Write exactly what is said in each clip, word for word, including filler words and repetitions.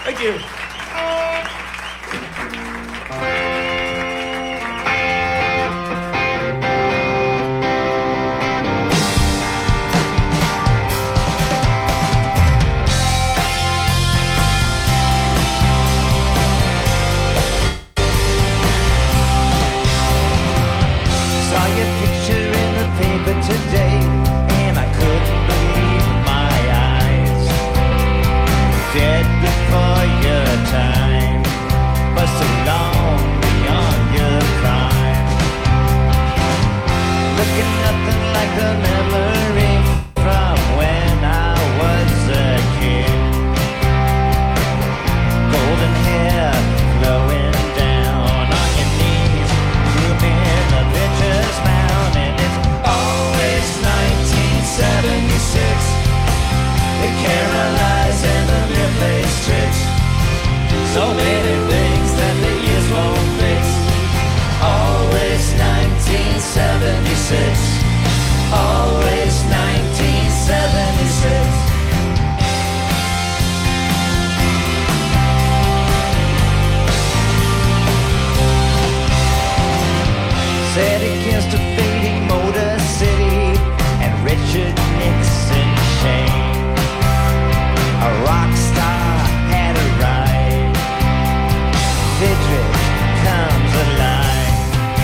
Thank you. Today, and I couldn't believe my eyes. Dead before your time, but so long beyond your prime. Looking nothing like the memory from when I was a kid. Golden hair flowing down on your knees, grooming the picture's mound, and it's always nineteen seventy-six. The Carolinas and the replace tricks. So many things that the years won't fix. Always nineteen seventy-six. Always nineteen seventy-six. Set against a fading Motor City and Richard Nixon shame. A rock star had arrived. Vidric comes alive.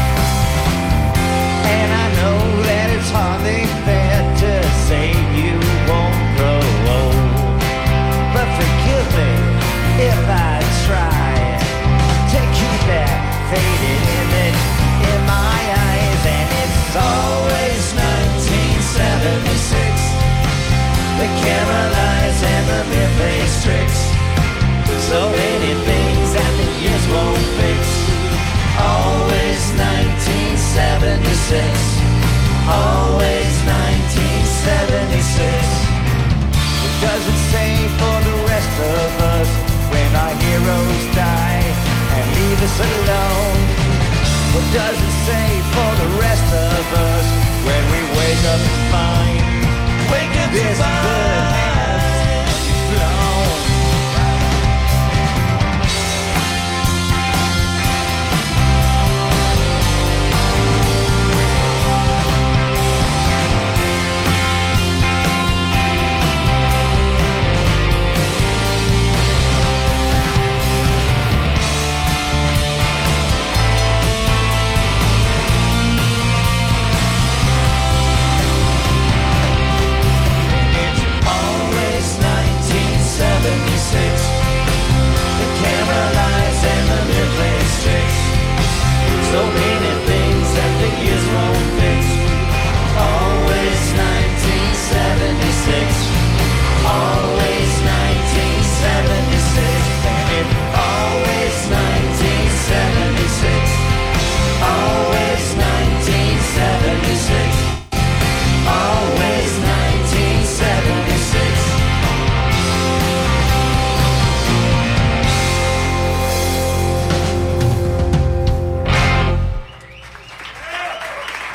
And I know that it's hardly fair to say you won't grow old, but forgive me if I try to keep that faded image in my eyes. And it's always nineteen seventy-six. The Carolinas and the mid-face tricks. So many things that the years won't fix. Always nineteen seventy-six. Always nineteen seventy-six. What does it say for the rest of us when our heroes die and leave us alone? What does it say for the rest of us when we wake up and find wake up this bird